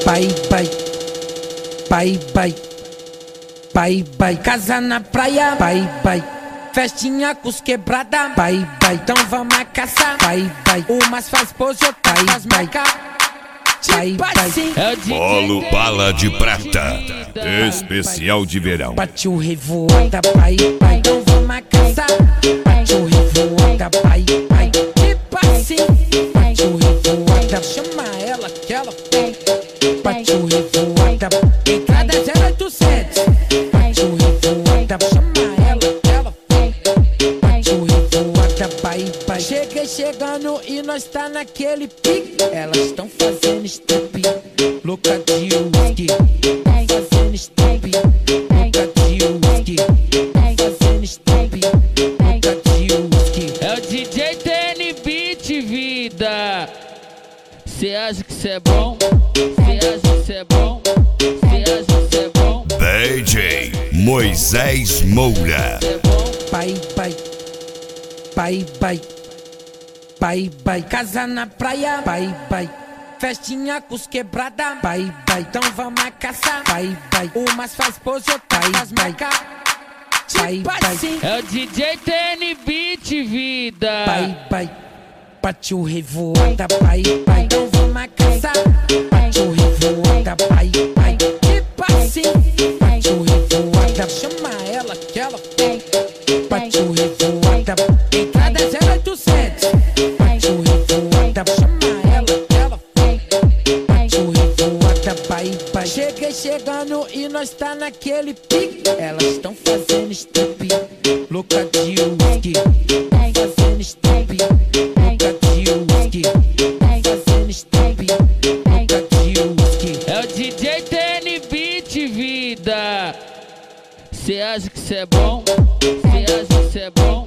Pai, pai, pai, pai, pai, pai, casa na praia, pai, pai, festinha com os quebrada, pai, pai, então vamos a caçar, pai, pai, umas faz pose, outras faz marca, pai, pai, Bolo Bala de Prata, especial de verão. bate o revoada, pai, pai, então vamos a caçar, bate o revoada, pai, pai, tipo assim, bate o revoada, chama ela que ela tem, bate o revoada, entrada 0800, bate o revoada, chama ela que ela tem, bate o revoada, pai, pai, cheguei chegando e nós tá naquele pique, elas estão fazendo step, louca de whisky, fazendo step, louca de whisky, fazendo step, louca de whisky. É o DJ TN Beat, vida. Cê acha que cê é bom? Cê acha que cê é bom? Cê acha que cê é bom? DJ Moisés Moura. Cê é bom? Pai, pai, pai, pai, pai, pai, casa na praia, pai, pai, festinha com os quebrada, pai, pai, então vamos a caçar, pai, pai, umas faz pose, outras faz marca, pai, pai, É o DJ TN Beat, vida. pai, pai, bate o revoada, pai, pai, então vamos a caçar, bate o revoada, pai, pai, tipo assim, bate o revoada, chama ela que ela tem, bate o revoada, entrada 0800, bate o revoada, chama ela que ela tem, bate o revoada, pai, pai, cheguei chegando e nós tá naquele pique, elas estão fazendo step, louca de whisky, fazendo step, louca de whisky, fazendo step, louca de whisky. É o DJ TN Beat, vida. Cê acha que cê é bom? Cê acha que cê é bom?